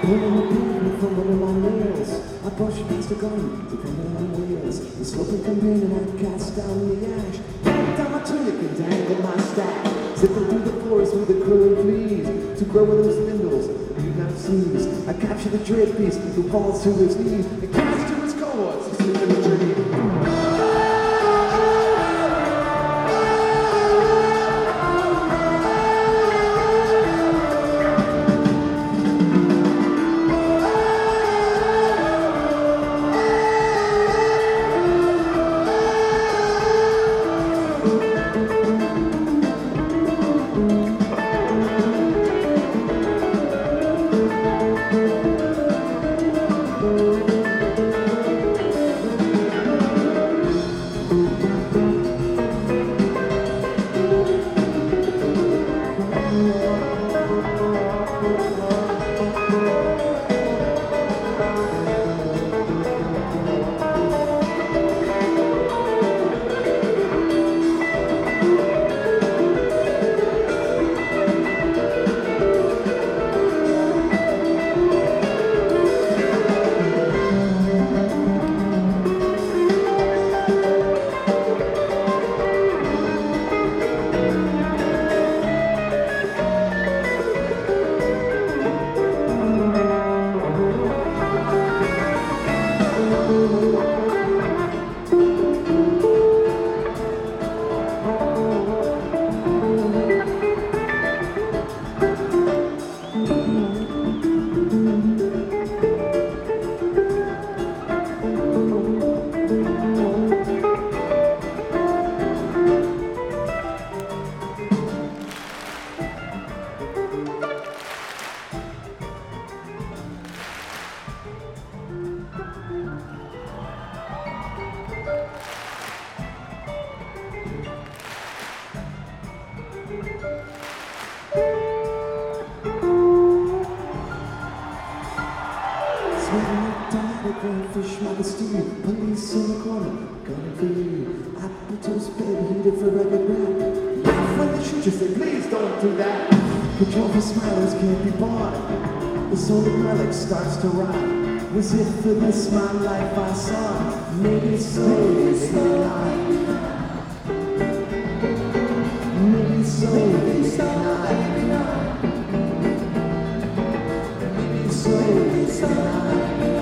Pulling the pain from under my nails, I push past the gun, depending on wheels. The smoking from pain and I cast down the ash. Back down my tunic and dangle my staff. Zipping through the forest with the curling fleas. To grow with those spindles, you never sneeze. I capture the dread beast who falls to his knees. And cast to his cohorts to sleep in the tree. Fish magazine, police in the corner, gunning for you. Apple toast, baby, heated for record rap. Laugh when they shoot you, say, please don't do that. Control for smilers can't be bought. The soul of relic starts to rot. Was it for this my life I saw? Maybe so, maybe not. Maybe so, maybe not. Maybe so, maybe not.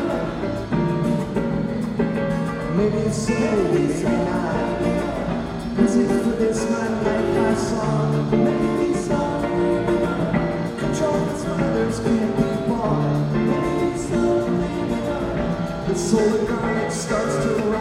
Maybe so, maybe not. Was it for this my life I saw? Maybe so, maybe not. Control the smilers can't be bought. Maybe so, maybe not. The solar garlic starts to